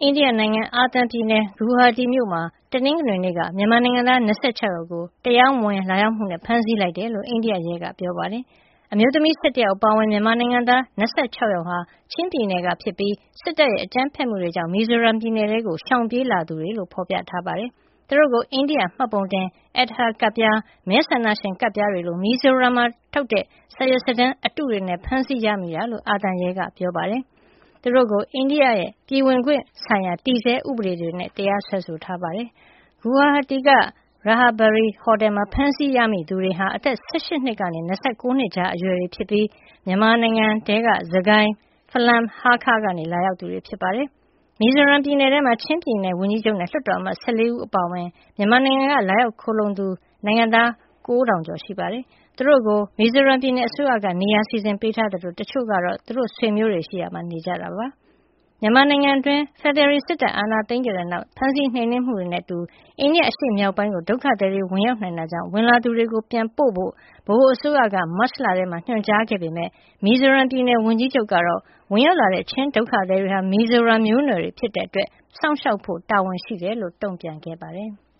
အိန္ဒိယနိုင်ငံအာသံပြည်နယ် ဂူဝါဟာတီမြို့မှာတနင်္ဂနွေနေ့ကမြန်မာနိုင်ငံသား26ယောက်ကိုတရားမဝင်လာရောက်မှုနဲ့ဖမ်းဆီးလိုက်တယ်လို့အိန္ဒိယရဲကပြောပါတယ်။အမျိုးသမီး17ယောက်အပါအဝင်မြန်မာနိုင်ငံသား26ယောက်ဟာချင်းပြည်နယ်ကဖြစ်ပြီးစစ်တပ်ရဲ့အကြမ်းဖက်မှုတွေကြောင့်မီဇိုရမ်ပြည်နယ်ထဲကိုရှောင်ပြေးလာသူတွေလို့ဖော်ပြထားပါတယ်။သူတို့ကိုအိန္ဒိယမှတ်ပုံတင် Aadhaar ကဒ်ပြားမဲဆန္ဒရှင်ကဒ်ပြားတွေလိုမီဇိုရမ်မှာထုတ်တဲ့စာရွက်စာတမ်းအတုတွေနဲ့ဖမ်းဆီးရမိတာလို့အာသံရဲကပြောပါတယ်။သူတို့ကိုအိန္ဒိယရဲ့ပြည်ဝင်ခွင့်ဆိုင်ရာတည်ဆဲဥပဒေတွေနဲ့တရားစွဲဆိုထားပါတယ်။ဂူဝါဟာတီက Rahabari ဟိုတယ်မှာဖမ်းဆီးရမိသူတွေဟာအသက်18နှစ်ကနေ29နှစ်ကြားအရွယ်တွေဖြစ်ပြီးမြန်မာနိုင်ငံထဲကစကိုင်းဖလမ်ဟားခါးကနေလာရောက်သူတွေဖြစ်ပါတယ်။မီဇိုရမ်ပြည်နယ်ထဲမှာချင်းပြည်နယ်ဝန်ကြီးချုပ်နဲ့လွှတ်တော်အမတ်14ဦးအပါအဝင်မြန်မာနိုင်ငံကလာရောက်ခိုလှုံသူနိုင်ငံသား9000ကျော်ရှိပါတယ်။သူတို့ကိုမီဇိုရမ်ပြည်နယ်အစိုးရကနေရာစီစဉ်ပေးထားသလိုတချို့ကတော့သူတို့ဆွေမျိုးတွေရှိရာမှာနေကြတာပါ။မြန်မာနိုင်ငံတွင်းဖေဖော်ဝါရီစစ်တပ်အာဏာသိမ်းခဲ့တဲ့နောက်ဖမ်းဆီးနှိမ်နင်းမှုတွေနဲ့အတူအိန္ဒိယအရှေ့မြောက်ပိုင်းကိုဒုက္ခသည်တွေဝင်ရောက်နိုင်တာကြောင့်ဝင်လာသူတွေကိုပြန်ပို့ဖို့ဗဟိုအစိုးရကမတ်လထဲမှာညွှန်ကြားခဲ့ပေမဲ့မီဇိုရမ်ပြည်နယ်ဝန်ကြီးချုပ်ကတော့ဝင်ရောက်လာတဲ့ချင်းဒုက္ခသည်တွေဟာမီဇိုရမ်မျိုးနွယ်တွေဖြစ်တဲ့အတွက်စောင့်ရှောက်ဖို့တာဝန်ရှိတယ်လို့တုံ့ပြန်ခဲ့ပါတယ်။